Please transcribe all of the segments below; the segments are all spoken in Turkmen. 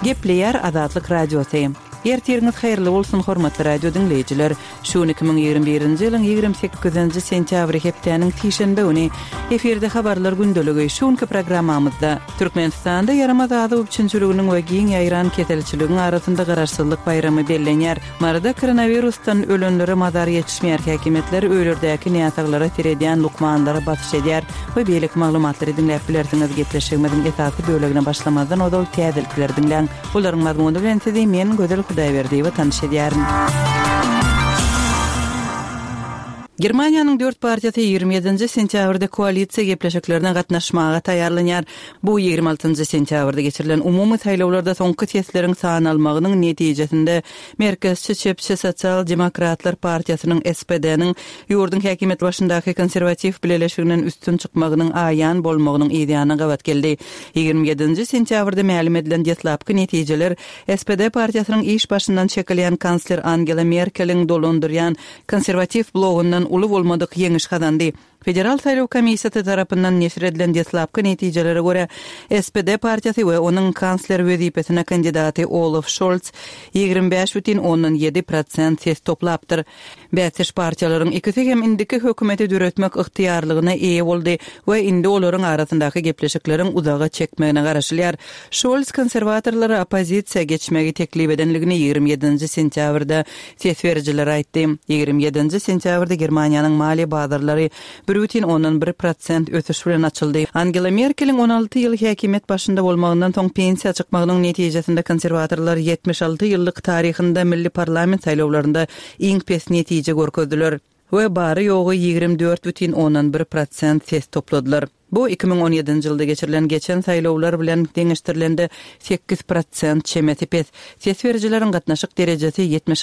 Gepleyer Azatlyk Radiosu. Ertiriniz hayırlı olsun hormatly radio dinleyijiler. Şu 2021-nji ýylyň 28-nji sentýabry hepdeniň tişenbe güni eferde habarlar gündöligi şunky programmamyzda Türkmenistanda Yaramaz ady üçinçiliginiň we giň ýaýran ketelçiliginiň arasynda garaşsyzlyk bayramy bellenýär. Marada koronavirusdan ölenlere madar ýetişmeýär häkimetler öýlerdäki niýataglara tirediýän lukmanlara batyş edýär we beýlik maglumatlary dinläp bilersiňiz. Gepleşigimiziň esasy bölegine başlamazdan odol täzelikler dinleň. Olaryň mazmuny bilen sizi men Gözel Hudaýberdiýewa tanış edýärin. Germaniýanyň 4 partiýasy 27-nji sentýabrda koalisiýa gepleşiklerine gatnaşmaga taýýarlanýar. Bu 26-njy sentýabrda geçirilen umumy saýlawlarda soňky testleriň sany almagynyň netijesinde merkezçi çepçi sosial demokratlar partiýasynyň SPD-niň ýurdun häkimet başyndaky konserwativ birleşiginiň üstün çykmagynyň aýan bolmagynyň ideýany gawat geldi. 27-nji sentýabrda ma'lum edilen detlapky netijeler SPD partiýasynyň iş başyndan çekilýän kansler Angela Merkel'iň dolandyrýan konserwativ blogundan ulu bolmadyk ýeňiş kazandy. Federal saýlaw komissiýasy tarapyndan neşir edilen detlapky netijelere görä SPD partiýasy we onuň kansler wezipesine kandidaty Olaf Scholz 25,7% ses toplapdyr. Bäsiş partiýalaryň ikisi hem indiki hökümeti döretmek ygtyýarlygyna eýe boldy we indi olaryň arasyndaky gepleşikleriň uzaga çekmegine garaşylýar. Scholz konserwatorlary opozisiýa geçmegi teklip edenligini 27-nji sentýabrda ses berjiler aýtdy. 27-nji sentýabrda Germaniýanyň mali bazarlary 1,1% ötüş bilen açyldy. Angela Merkel'iň 16 ýyl häkimet başynda bolmagyndan soň pensiýa çykmagynyň netijesinde konserwatorlar 76 ýyllyk taryhynda milli parlament saýlawlarynda iň pes netije görkezdiler we bary ýogy 24,1% ses topladylar. Bu 2017-nji ýylda geçirilen geçen saýlawlar bilen deňeşdirilendi 8% çemeti pes. Ses berjileriň gatnaşyk derejesi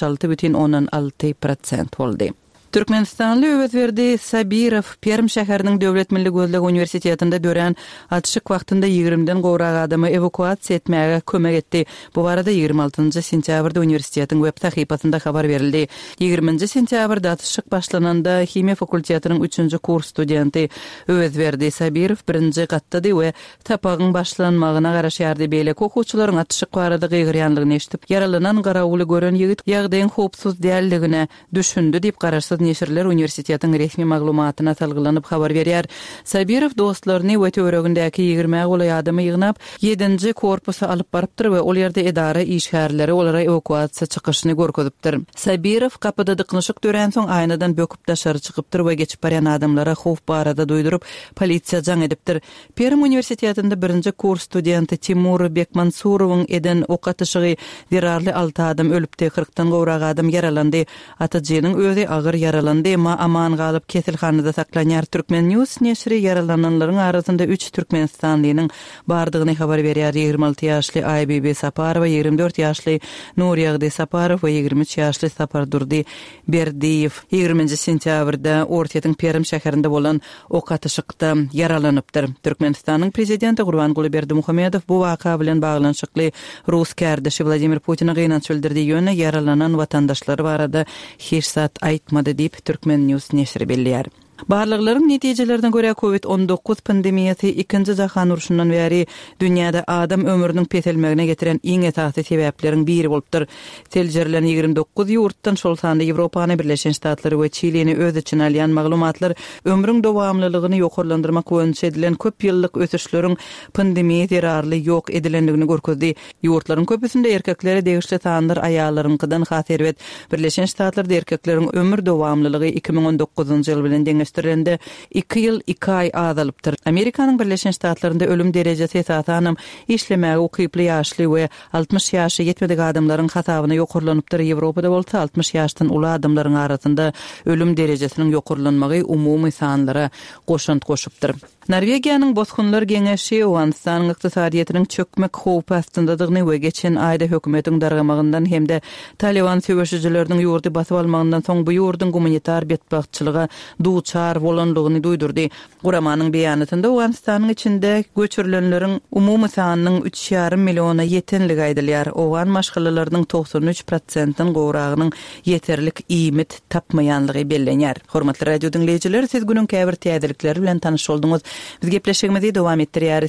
76,6% boldy. Türkmenistanly Öwetberdi Sabirov Perm şäheriniň Döwlet Milli Gözleg Uniwersitetinde dören atşyk wagtynda 20-den gowrak adamy evakuasiýa etmäge kömek etdi. Bu barada 26-njy sentýabrda uniwersitetiň web sahypasynda habar berildi. 20-nji sentýabrda atşyk başlananda Himiýa fakultetining 3-nji kurs studenti Öwetberdi Sabirov 1-nji gatda we tapagyň başlanmagyna garaşy ýardy beýle okuwçylaryň atşyk barada gygyrýanlygyny eşitip yaralanan garawuly gören ýigit ýagdaýyň howpsuz däldigine düşündi diýip garaşsyz neşirler uniwersitetiň resmi maglumatyna salgylanyp habar berýär. Sabirov dostlaryny we töweregindäki 20 goly adamy ýygnap 7-nji korpusa alyp barypdyr we ol ýerde edara işgärleri olara evakuasiýa çykyşyny görkezipdir. Sabirov kapyda dyknyşyk dören soň aýnadan böküp daşary çykypdyr we geçip barýan adamlara howp barada doýdurup polisiýa jaň edipdir. Perm uniwersitetinde 1-nji kurs studenti Timur Bekmansurowyň eden ok atışygy zerarly 6 adam ölüpdi, 40-dan gowrak adam yaralandy. Atajynyň özi agyr yaralandy, ama aman galyp kesilhanada saklanýar. Türkmen News neşri yaralananlaryň arasynda 3 Türkmenistanlynyň bardygyny habar berýär. 26 ýaşly Aybibi Saparova, 24 ýaşly Nurýagdy Saparov we 23 ýaşly Sapardurdy Berdiýew 20-nji sentýabrda Ortiýetiň Perm şäherinde bolan ok atışykda yaralanypdyr. Türkmenistanyň prezidenti Gurbanguly Berdimuhammedow bu waka bilen baglanşykly Rus kärdeşi Vladimir Putin'a gynanç bildirdiği ýöne yaralanan watandaşlary barada hiç zat aýtmady diýip Türkmen News neşri belliýär. Barlyklaryň netijelerine görä COVID-19 pandemiýasy 2-nji jahan uruşundan bäri dünýäde adam ömrüniň petelmegine getiren iň esasy sebepleriň biri bolupdyr. Teljerlen 29 ýurtdan şol sanda Ýewropany Birleşen Ştatlary we Çileni öz içine alýan maglumatlar ömrüň dowamlylygyny ýokarlandyrmak boýunça edilen köp ýyllyk ötüşleriň pandemiýa zerarly ýok edilenligini görkezdi. Ýurtlaryň köpüsinde erkekleri degişli sanlar aýallaryňkydan haserwet. Birleşen Ştatlarda erkekleriň ömür dowamlylygy 2019-njy ýyl bilen 2 ýyl 2 aý azalypdyr. Amerikanyň Birleşen Ştatlarynda ölüm derejesi esasanam işlemäge ukyply ýaşly we 60 ýaşy ýetmedik adamlaryň hasabyna ýokarlanypdyr. Ýewropada bolsa 60 ýaşdan uly adamlaryň arasynda ölüm derejesiniň ýokarlanmagy umumy sanlara goşant goşupdyr. Norwegiýanyň Bozgunlar Geňeşi Owanistanň ykdysadyetiniň çökmek howpy astyndadygyny we geçen aýda hökümetiň dargamagyndan hemde Taliban söwüşçileriniň ýurdy basyp almagyndan soň bu ýurdun gumanitar betbagtçylyga duçar bolanlygyny duýdurdy. Guramanyň beýanatynda Owanistanň içinde göçürilenleriň umumy sanynyň 3,5 miliona ýetenligi aýdylýar. Owan maşgulalarynyň 93%-ň gowragynyň ýeterlik iýmit tapmaýanlygy bellenýär. Hormatly radio dinleýijiler, siz günüň käbir täzelikleri bilen tanyş bolduňyz. Biz gepleşigimizi dowam etdirýäris.